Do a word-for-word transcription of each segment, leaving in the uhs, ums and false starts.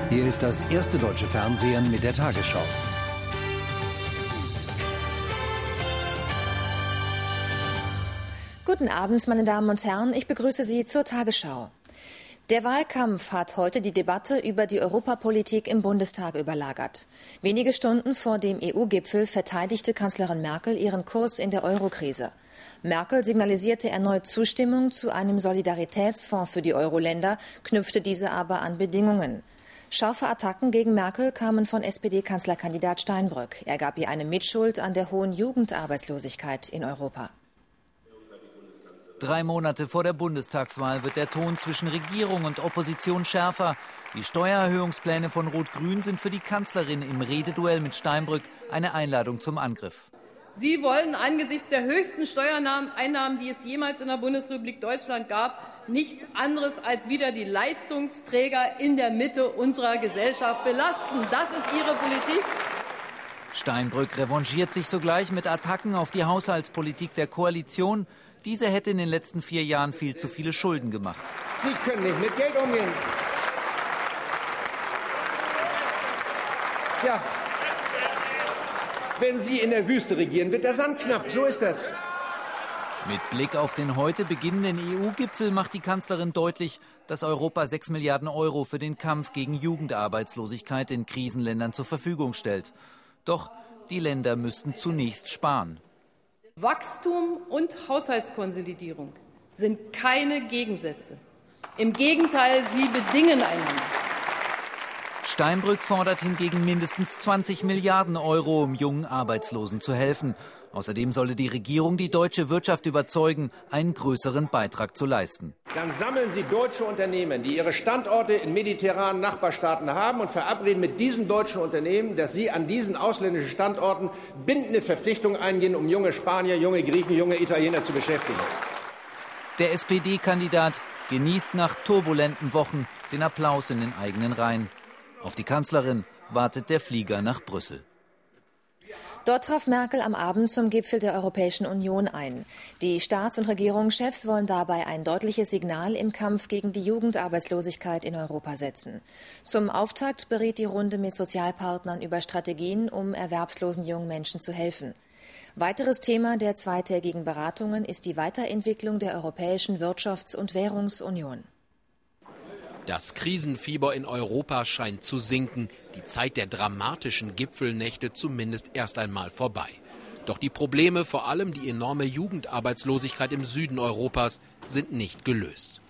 Hier ist das erste deutsche Fernsehen mit der Tagesschau. Guten Abend, meine Damen und Herren. Ich begrüße Sie zur Tagesschau. Der Wahlkampf hat heute die Debatte über die Europapolitik im Bundestag überlagert. Wenige Stunden vor dem E U-Gipfel verteidigte Kanzlerin Merkel ihren Kurs in der Eurokrise. Merkel signalisierte erneut Zustimmung zu einem Solidaritätsfonds für die Euro-Länder, knüpfte diese aber an Bedingungen. Scharfe Attacken gegen Merkel kamen von S P D-Kanzlerkandidat Steinbrück. Er gab ihr eine Mitschuld an der hohen Jugendarbeitslosigkeit in Europa. Drei Monate vor der Bundestagswahl wird der Ton zwischen Regierung und Opposition schärfer. Die Steuererhöhungspläne von Rot-Grün sind für die Kanzlerin im Rededuell mit Steinbrück eine Einladung zum Angriff. Sie wollen angesichts der höchsten Steuereinnahmen, die es jemals in der Bundesrepublik Deutschland gab, nichts anderes als wieder die Leistungsträger in der Mitte unserer Gesellschaft belasten. Das ist Ihre Politik. Steinbrück revanchiert sich sogleich mit Attacken auf die Haushaltspolitik der Koalition. Diese hätte in den letzten vier Jahren viel zu viele Schulden gemacht. Sie können nicht mit Geld umgehen. Ja. Wenn Sie in der Wüste regieren, wird der Sand knapp. So ist das. Mit Blick auf den heute beginnenden E U-Gipfel macht die Kanzlerin deutlich, dass Europa sechs Milliarden Euro für den Kampf gegen Jugendarbeitslosigkeit in Krisenländern zur Verfügung stellt. Doch die Länder müssten zunächst sparen. Wachstum und Haushaltskonsolidierung sind keine Gegensätze. Im Gegenteil, sie bedingen einander. Steinbrück fordert hingegen mindestens zwanzig Milliarden Euro, um jungen Arbeitslosen zu helfen. Außerdem solle die Regierung die deutsche Wirtschaft überzeugen, einen größeren Beitrag zu leisten. Dann sammeln Sie deutsche Unternehmen, die ihre Standorte in mediterranen Nachbarstaaten haben, und verabreden mit diesen deutschen Unternehmen, dass sie an diesen ausländischen Standorten bindende Verpflichtungen eingehen, um junge Spanier, junge Griechen, junge Italiener zu beschäftigen. Der S P D-Kandidat genießt nach turbulenten Wochen den Applaus in den eigenen Reihen. Auf die Kanzlerin wartet der Flieger nach Brüssel. Dort traf Merkel am Abend zum Gipfel der Europäischen Union ein. Die Staats- und Regierungschefs wollen dabei ein deutliches Signal im Kampf gegen die Jugendarbeitslosigkeit in Europa setzen. Zum Auftakt beriet die Runde mit Sozialpartnern über Strategien, um erwerbslosen jungen Menschen zu helfen. Weiteres Thema der zweitägigen Beratungen ist die Weiterentwicklung der Europäischen Wirtschafts- und Währungsunion. Das Krisenfieber in Europa scheint zu sinken. Die Zeit der dramatischen Gipfelnächte zumindest erst einmal vorbei. Doch die Probleme, vor allem die enorme Jugendarbeitslosigkeit im Süden Europas, sind nicht gelöst.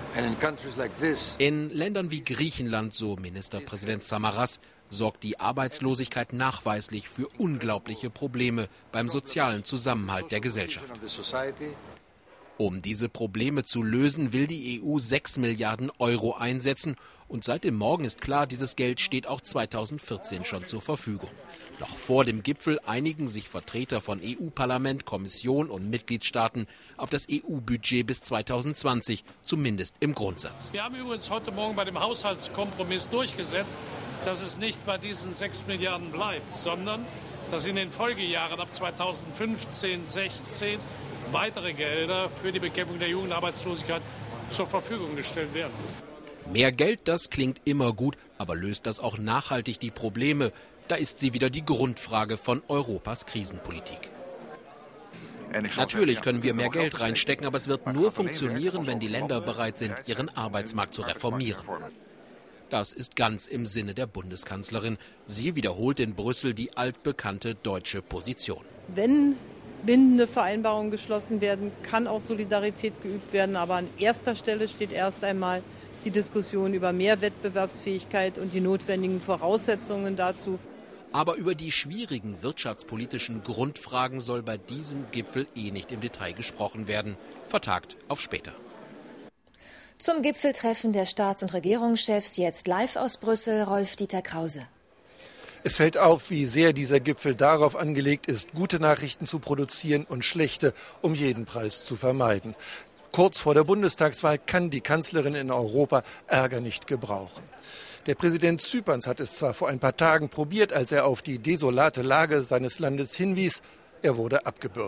In Ländern wie Griechenland, so Ministerpräsident Samaras, sorgt die Arbeitslosigkeit nachweislich für unglaubliche Probleme beim sozialen Zusammenhalt der Gesellschaft. Um diese Probleme zu lösen, will die E U sechs Milliarden Euro einsetzen. Und seit dem Morgen ist klar, dieses Geld steht auch zweitausendvierzehn schon zur Verfügung. Noch vor dem Gipfel einigen sich Vertreter von E U-Parlament, Kommission und Mitgliedstaaten auf das E U-Budget bis zweitausendzwanzig, zumindest im Grundsatz. Wir haben übrigens heute Morgen bei dem Haushaltskompromiss durchgesetzt, dass es nicht bei diesen sechs Milliarden bleibt, sondern dass in den Folgejahren ab zweitausendfünfzehn, sechzehn weitere Gelder für die Bekämpfung der Jugendarbeitslosigkeit zur Verfügung gestellt werden. Mehr Geld, das klingt immer gut, aber löst das auch nachhaltig die Probleme? Da ist sie wieder die Grundfrage von Europas Krisenpolitik. Natürlich können wir mehr Geld reinstecken, aber es wird nur funktionieren, wenn die Länder bereit sind, ihren Arbeitsmarkt zu reformieren. Das ist ganz im Sinne der Bundeskanzlerin. Sie wiederholt in Brüssel die altbekannte deutsche Position. Wenn bindende Vereinbarungen geschlossen werden, kann auch Solidarität geübt werden. Aber an erster Stelle steht erst einmal die Diskussion über mehr Wettbewerbsfähigkeit und die notwendigen Voraussetzungen dazu. Aber über die schwierigen wirtschaftspolitischen Grundfragen soll bei diesem Gipfel eh nicht im Detail gesprochen werden. Vertagt auf später. Zum Gipfeltreffen der Staats- und Regierungschefs jetzt live aus Brüssel, Rolf-Dieter Krause. Es fällt auf, wie sehr dieser Gipfel darauf angelegt ist, gute Nachrichten zu produzieren und schlechte um jeden Preis zu vermeiden. Kurz vor der Bundestagswahl kann die Kanzlerin in Europa Ärger nicht gebrauchen. Der Präsident Zyperns hat es zwar vor ein paar Tagen probiert, als er auf die desolate Lage seines Landes hinwies. Er wurde abgebürstet.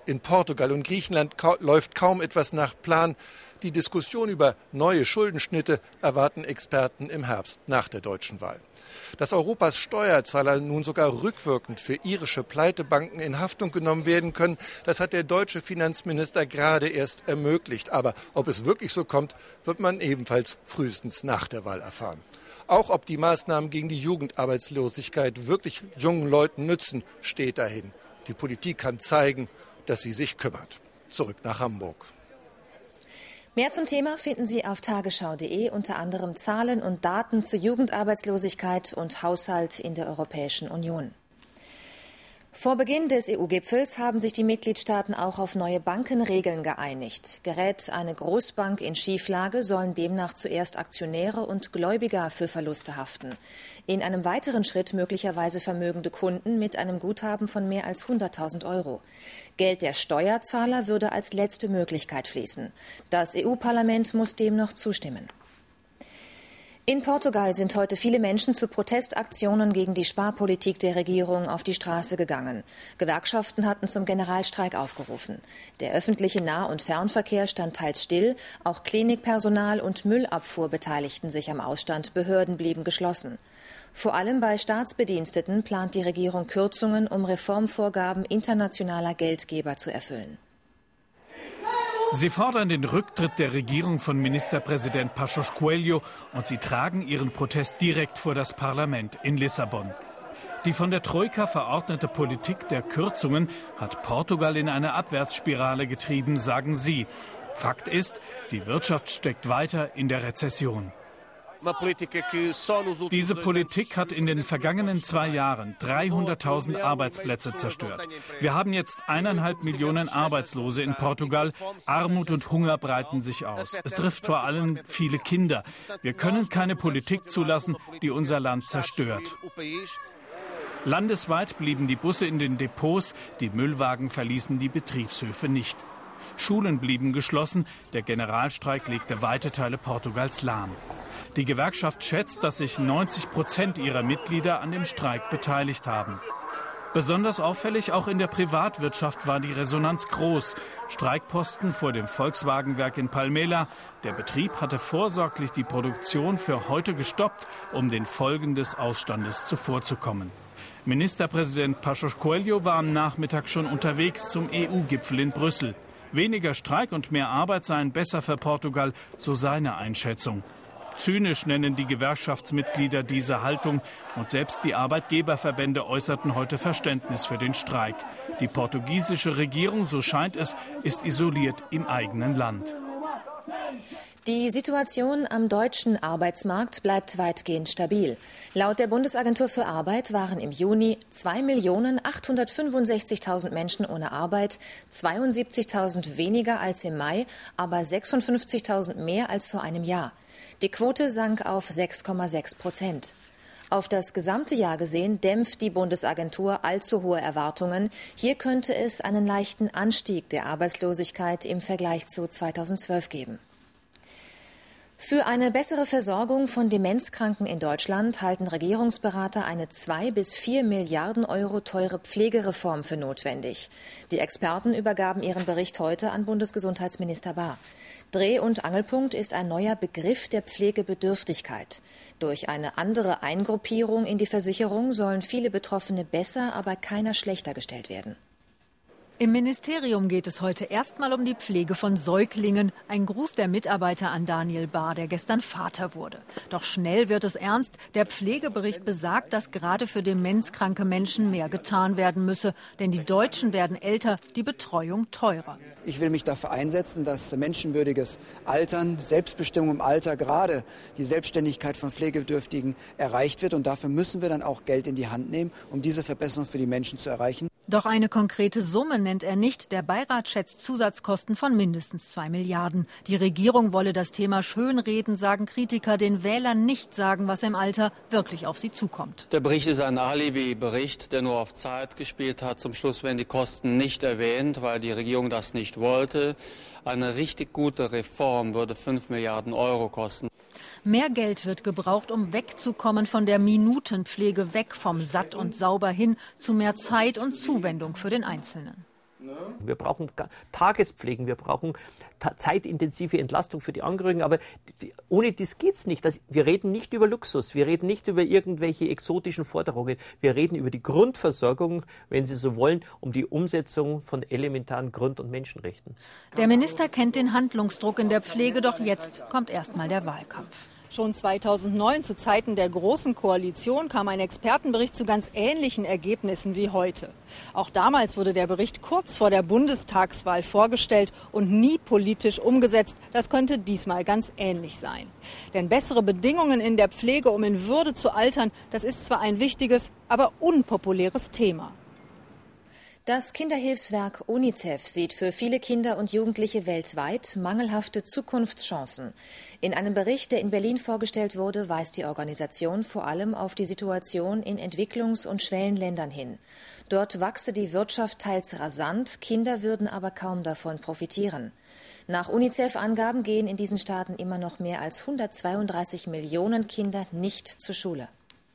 In Portugal und Griechenland ka- läuft kaum etwas nach Plan. Die Diskussion über neue Schuldenschnitte erwarten Experten im Herbst nach der deutschen Wahl. Dass Europas Steuerzahler nun sogar rückwirkend für irische Pleitebanken in Haftung genommen werden können, das hat der deutsche Finanzminister gerade erst ermöglicht. Aber ob es wirklich so kommt, wird man ebenfalls frühestens nach der Wahl erfahren. Auch ob die Maßnahmen gegen die Jugendarbeitslosigkeit wirklich jungen Leuten nützen, steht dahin. Die Politik kann zeigen, dass sie sich kümmert. Zurück nach Hamburg. Mehr zum Thema finden Sie auf tagesschau punkt de, unter anderem Zahlen und Daten zur Jugendarbeitslosigkeit und Haushalt in der Europäischen Union. Vor Beginn des E U-Gipfels haben sich die Mitgliedstaaten auch auf neue Bankenregeln geeinigt. Gerät eine Großbank in Schieflage, sollen demnach zuerst Aktionäre und Gläubiger für Verluste haften. In einem weiteren Schritt möglicherweise vermögende Kunden mit einem Guthaben von mehr als hunderttausend Euro. Geld der Steuerzahler würde als letzte Möglichkeit fließen. Das E U-Parlament muss dem noch zustimmen. In Portugal sind heute viele Menschen zu Protestaktionen gegen die Sparpolitik der Regierung auf die Straße gegangen. Gewerkschaften hatten zum Generalstreik aufgerufen. Der öffentliche Nah- und Fernverkehr stand teils still. Auch Klinikpersonal und Müllabfuhr beteiligten sich am Ausstand. Behörden blieben geschlossen. Vor allem bei Staatsbediensteten plant die Regierung Kürzungen, um Reformvorgaben internationaler Geldgeber zu erfüllen. Sie fordern den Rücktritt der Regierung von Ministerpräsident Passos Coelho und sie tragen ihren Protest direkt vor das Parlament in Lissabon. Die von der Troika verordnete Politik der Kürzungen hat Portugal in eine Abwärtsspirale getrieben, sagen sie. Fakt ist, die Wirtschaft steckt weiter in der Rezession. Diese Politik hat in den vergangenen zwei Jahren dreihunderttausend Arbeitsplätze zerstört. Wir haben jetzt eineinhalb Millionen Arbeitslose in Portugal. Armut und Hunger breiten sich aus. Es trifft vor allem viele Kinder. Wir können keine Politik zulassen, die unser Land zerstört. Landesweit blieben die Busse in den Depots, die Müllwagen verließen die Betriebshöfe nicht. Schulen blieben geschlossen, der Generalstreik legte weite Teile Portugals lahm. Die Gewerkschaft schätzt, dass sich neunzig Prozent ihrer Mitglieder an dem Streik beteiligt haben. Besonders auffällig auch in der Privatwirtschaft war die Resonanz groß. Streikposten vor dem Volkswagenwerk in Palmela. Der Betrieb hatte vorsorglich die Produktion für heute gestoppt, um den Folgen des Ausstandes zuvorzukommen. Ministerpräsident Passos Coelho war am Nachmittag schon unterwegs zum E U-Gipfel in Brüssel. Weniger Streik und mehr Arbeit seien besser für Portugal, so seine Einschätzung. Zynisch nennen die Gewerkschaftsmitglieder diese Haltung und selbst die Arbeitgeberverbände äußerten heute Verständnis für den Streik. Die portugiesische Regierung, so scheint es, ist isoliert im eigenen Land. Die Situation am deutschen Arbeitsmarkt bleibt weitgehend stabil. Laut der Bundesagentur für Arbeit waren im Juni zwei Millionen achthundertfünfundsechzigtausend Menschen ohne Arbeit, zweiundsiebzigtausend weniger als im Mai, aber sechsundfünfzigtausend mehr als vor einem Jahr. Die Quote sank auf sechs Komma sechs Prozent. Auf das gesamte Jahr gesehen dämpft die Bundesagentur allzu hohe Erwartungen. Hier könnte es einen leichten Anstieg der Arbeitslosigkeit im Vergleich zu zweitausendzwölf geben. Für eine bessere Versorgung von Demenzkranken in Deutschland halten Regierungsberater eine zwei bis vier Milliarden Euro teure Pflegereform für notwendig. Die Experten übergaben ihren Bericht heute an Bundesgesundheitsminister Bahr. Dreh- und Angelpunkt ist ein neuer Begriff der Pflegebedürftigkeit. Durch eine andere Eingruppierung in die Versicherung sollen viele Betroffene besser, aber keiner schlechter gestellt werden. Im Ministerium geht es heute erstmal um die Pflege von Säuglingen. Ein Gruß der Mitarbeiter an Daniel Bahr, der gestern Vater wurde. Doch schnell wird es ernst. Der Pflegebericht besagt, dass gerade für demenzkranke Menschen mehr getan werden müsse. Denn die Deutschen werden älter, die Betreuung teurer. Ich will mich dafür einsetzen, dass menschenwürdiges Altern, Selbstbestimmung im Alter, gerade die Selbstständigkeit von Pflegebedürftigen erreicht wird. Und dafür müssen wir dann auch Geld in die Hand nehmen, um diese Verbesserung für die Menschen zu erreichen. Doch eine konkrete Summe nennt er nicht. Der Beirat schätzt Zusatzkosten von mindestens zwei Milliarden. Die Regierung wolle das Thema schönreden, sagen Kritiker, den Wählern nicht sagen, was im Alter wirklich auf sie zukommt. Der Bericht ist ein Alibi-Bericht, der nur auf Zeit gespielt hat. Zum Schluss werden die Kosten nicht erwähnt, weil die Regierung das nicht wollte. Eine richtig gute Reform würde fünf Milliarden Euro kosten. Mehr Geld wird gebraucht, um wegzukommen von der Minutenpflege, weg vom satt und sauber hin zu mehr Zeit und Zuwendung für den Einzelnen. Wir brauchen Tagespflegen, wir brauchen zeitintensive Entlastung für die Angehörigen, aber ohne das geht's nicht. Das, wir reden nicht über Luxus, wir reden nicht über irgendwelche exotischen Forderungen, wir reden über die Grundversorgung, wenn Sie so wollen, um die Umsetzung von elementaren Grund- und Menschenrechten. Der Minister kennt den Handlungsdruck in der Pflege, doch jetzt kommt erstmal der Wahlkampf. Schon zweitausendneun, zu Zeiten der Großen Koalition, kam ein Expertenbericht zu ganz ähnlichen Ergebnissen wie heute. Auch damals wurde der Bericht kurz vor der Bundestagswahl vorgestellt und nie politisch umgesetzt. Das könnte diesmal ganz ähnlich sein. Denn bessere Bedingungen in der Pflege, um in Würde zu altern, das ist zwar ein wichtiges, aber unpopuläres Thema. Das Kinderhilfswerk UNICEF sieht für viele Kinder und Jugendliche weltweit mangelhafte Zukunftschancen. In einem Bericht, der in Berlin vorgestellt wurde, weist die Organisation vor allem auf die Situation in Entwicklungs- und Schwellenländern hin. Dort wachse die Wirtschaft teils rasant, Kinder würden aber kaum davon profitieren. Nach UNICEF-Angaben gehen in diesen Staaten immer noch mehr als hundertzweiunddreißig Millionen Kinder nicht zur Schule.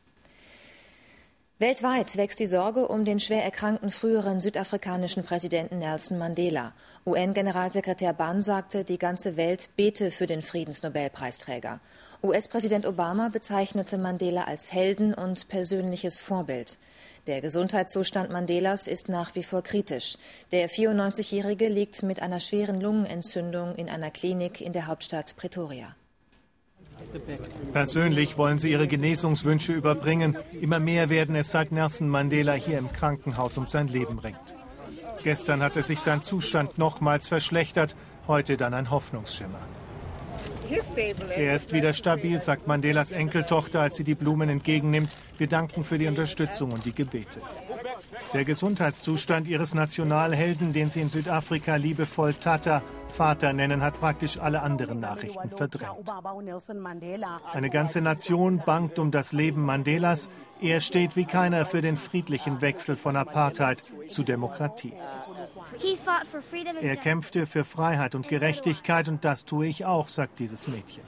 Weltweit wächst die Sorge um den schwer erkrankten früheren südafrikanischen Präsidenten Nelson Mandela. U N-Generalsekretär Ban sagte, die ganze Welt bete für den Friedensnobelpreisträger. U S-Präsident Obama bezeichnete Mandela als Helden und persönliches Vorbild. Der Gesundheitszustand Mandelas ist nach wie vor kritisch. Der vierundneunzigjährige liegt mit einer schweren Lungenentzündung in einer Klinik in der Hauptstadt Pretoria. Persönlich wollen sie ihre Genesungswünsche überbringen. Immer mehr werden es, seit Nelson Mandela hier im Krankenhaus um sein Leben ringt. Gestern hatte sich sein Zustand nochmals verschlechtert, heute dann ein Hoffnungsschimmer. Er ist wieder stabil, sagt Mandelas Enkeltochter, als sie die Blumen entgegennimmt. Wir danken für die Unterstützung und die Gebete. Der Gesundheitszustand ihres Nationalhelden, den sie in Südafrika liebevoll Tata, Vater nennen, hat praktisch alle anderen Nachrichten verdrängt. Eine ganze Nation bangt um das Leben Mandelas. Er steht wie keiner für den friedlichen Wechsel von Apartheid zu Demokratie. Er kämpfte für Freiheit und Gerechtigkeit und das tue ich auch, sagt dieses Mädchen.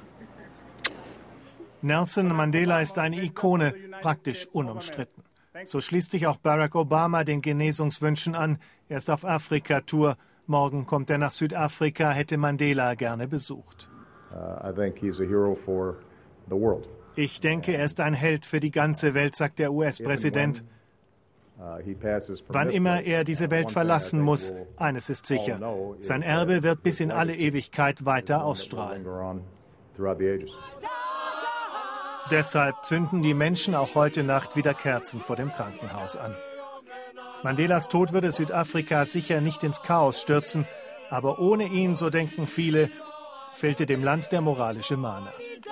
Nelson Mandela ist eine Ikone, praktisch unumstritten. So schließt sich auch Barack Obama den Genesungswünschen an. Er ist auf Afrika-Tour. Morgen kommt er nach Südafrika, hätte Mandela gerne besucht. Ich denke, er ist ein Held für die ganze Welt, sagt der U S-Präsident. Wann immer er diese Welt verlassen muss, eines ist sicher: Sein Erbe wird bis in alle Ewigkeit weiter ausstrahlen. Deshalb zünden die Menschen auch heute Nacht wieder Kerzen vor dem Krankenhaus an. Mandelas Tod würde Südafrika sicher nicht ins Chaos stürzen, aber ohne ihn, so denken viele, fehlte dem Land der moralische Mahner.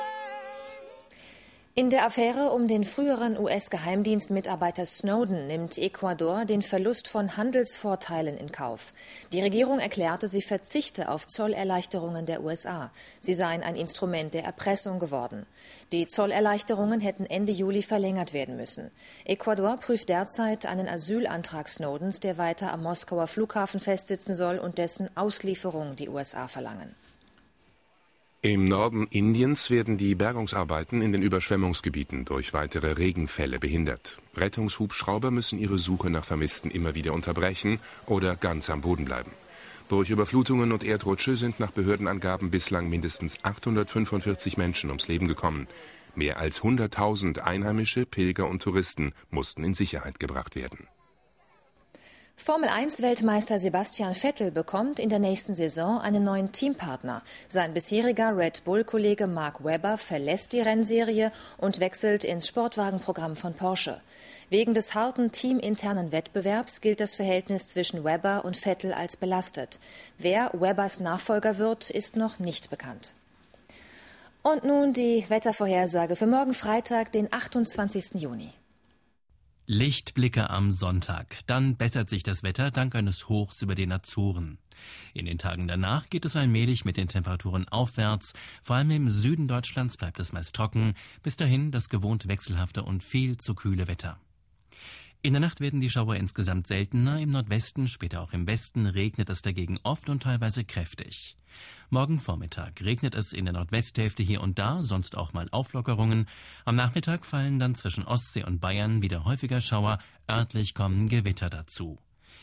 In der Affäre um den früheren U S-Geheimdienstmitarbeiter Snowden nimmt Ecuador den Verlust von Handelsvorteilen in Kauf. Die Regierung erklärte, sie verzichte auf Zollerleichterungen der U S A. Sie seien ein Instrument der Erpressung geworden. Die Zollerleichterungen hätten Ende Juli verlängert werden müssen. Ecuador prüft derzeit einen Asylantrag Snowdens, der weiter am Moskauer Flughafen festsitzen soll und dessen Auslieferung die U S A verlangen. Im Norden Indiens werden die Bergungsarbeiten in den Überschwemmungsgebieten durch weitere Regenfälle behindert. Rettungshubschrauber müssen ihre Suche nach Vermissten immer wieder unterbrechen oder ganz am Boden bleiben. Durch Überflutungen und Erdrutsche sind nach Behördenangaben bislang mindestens achthundertfünfundvierzig Menschen ums Leben gekommen. Mehr als hunderttausend Einheimische, Pilger und Touristen mussten in Sicherheit gebracht werden. Formel eins Weltmeister Sebastian Vettel bekommt in der nächsten Saison einen neuen Teampartner. Sein bisheriger Red Bull-Kollege Mark Webber verlässt die Rennserie und wechselt ins Sportwagenprogramm von Porsche. Wegen des harten teaminternen Wettbewerbs gilt das Verhältnis zwischen Webber und Vettel als belastet. Wer Webbers Nachfolger wird, ist noch nicht bekannt. Und nun die Wettervorhersage für morgen Freitag, den achtundzwanzigsten Juni. Lichtblicke am Sonntag. Dann bessert sich das Wetter dank eines Hochs über den Azoren. In den Tagen danach geht es allmählich mit den Temperaturen aufwärts. Vor allem im Süden Deutschlands bleibt es meist trocken. Bis dahin das gewohnt wechselhafte und viel zu kühle Wetter. In der Nacht werden die Schauer insgesamt seltener. Im Nordwesten, später auch im Westen, regnet es dagegen oft und teilweise kräftig. Morgen Vormittag regnet es in der Nordwesthälfte hier und da, sonst auch mal Auflockerungen. Am Nachmittag fallen dann zwischen Ostsee und Bayern wieder häufiger Schauer, örtlich kommen Gewitter dazu.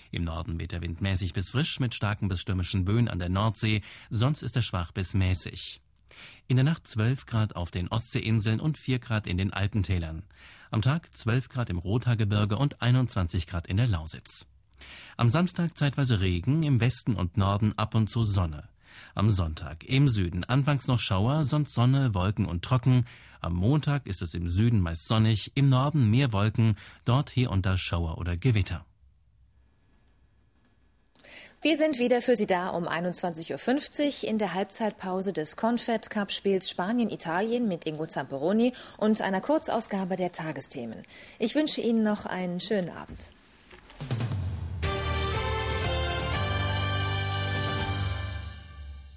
Im Norden weht der Wind mäßig bis frisch mit starken bis stürmischen Böen an der Nordsee, sonst ist er schwach bis mäßig. In der Nacht zwölf Grad auf den Ostseeinseln und vier Grad in den Alpentälern. Am Tag zwölf Grad im Rothaargebirge und einundzwanzig Grad in der Lausitz. Am Samstag zeitweise Regen, im Westen und Norden ab und zu Sonne. Am Sonntag im Süden anfangs noch Schauer, sonst Sonne, Wolken und trocken. Am Montag ist es im Süden meist sonnig, im Norden mehr Wolken, dort hier und da Schauer oder Gewitter. Wir sind wieder für Sie da um einundzwanzig Uhr fünfzig in der Halbzeitpause des Confed-Cup-Spiels Spanien-Italien mit Ingo Zamperoni und einer Kurzausgabe der Tagesthemen. Ich wünsche Ihnen noch einen schönen Abend.